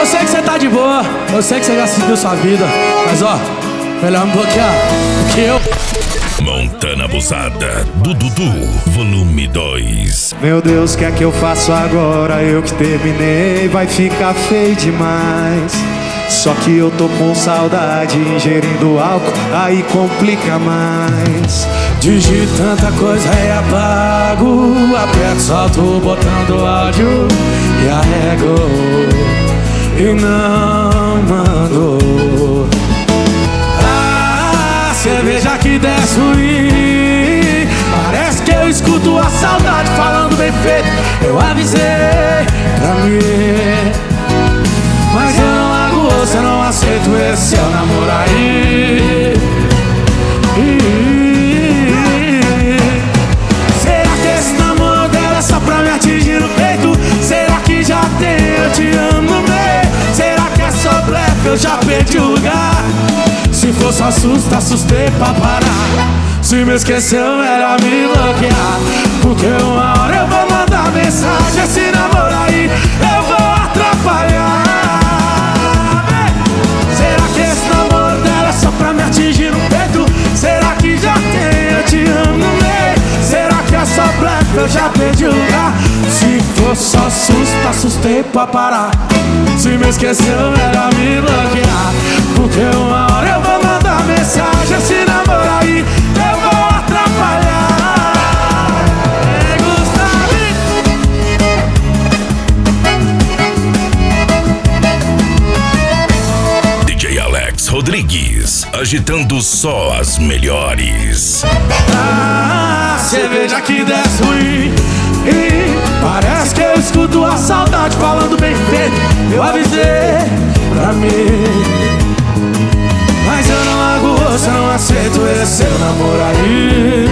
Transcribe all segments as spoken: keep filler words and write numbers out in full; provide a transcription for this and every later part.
sei que você tá de boa, eu sei que você já seguiu sua vida, mas ó, melhor me bloquear do que eu. Montana Abusada, do Dudu, volume dois. Meu Deus, o que é que eu faço agora? Eu que terminei, vai ficar feio demais. Só que eu tô com saudade, ingerindo álcool, aí complica mais. Digito tanta coisa e apago, aperto, solto o botão do áudio e arrego e não mando. A cerveja que desce ruim, parece que eu escuto a saudade falando bem feito. Eu avisei pra mim, mas eu não largo você, não aceito esse seu namoro aí. Será que esse namoro dela é só pra me atingir no peito? Será que já tem eu te amo no meio? Será que é só blefe, eu já perdi o lugar? Se for só susto, assustei pra parar. Se me esqueceu, melhor me bloquear, porque uma hora eu vou mandar mensagem. Esse namoro aí eu vou atrapalhar. Será que esse namoro dela é só pra me atingir no peito? Será que já tem eu te amo no meio? Será que é só blefe, eu já perdi o lugar? Se for só susto, assustei pra parar. Se me esqueceu, melhor me bloquear, porque uma hora eu vou mandar mensagem. Esse namoro aí eu vou atrapalhar. Ei, Gustavo! D J Alex Rodrigues, agitando só as melhores. Ah, cerveja que desce ruim, e parece que eu escuto a saudade falando bem feito. Eu avisei pra mim, mas eu não largo você, não aceito esse seu namoro aí.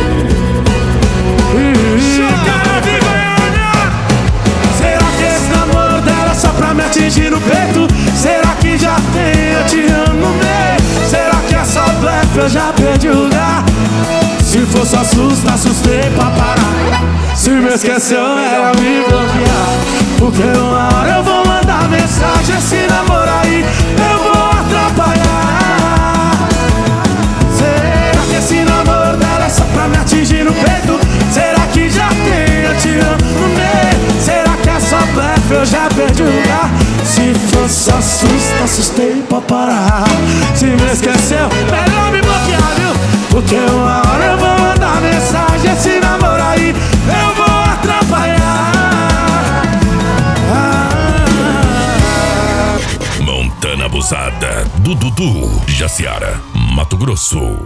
Será que esse namoro dela é só pra me atingir no peito? Será que já tem eu te amo no meio? Será que é só blefe, eu já perdi o lugar? Se for só susto, assustei pra parar. Se me esqueceu, era me bloquear, porque uma hora eu vou mandar mensagem. Esse namoro aí eu vou atrapalhar. Será que esse namoro dela é só pra me atingir no peito? Será que já tem eu te amo no meio? Será que é só blefe, eu já perdi o lugar? Se for só susto, assustei pra parar. Se me esqueceu, melhor me bloquear, viu? Porque uma hora eu vou mandar mensagem. Esse namoro aí eu vou atrapalhar. Montana Abusada, do Dudu, Jaciara, Mato Grosso.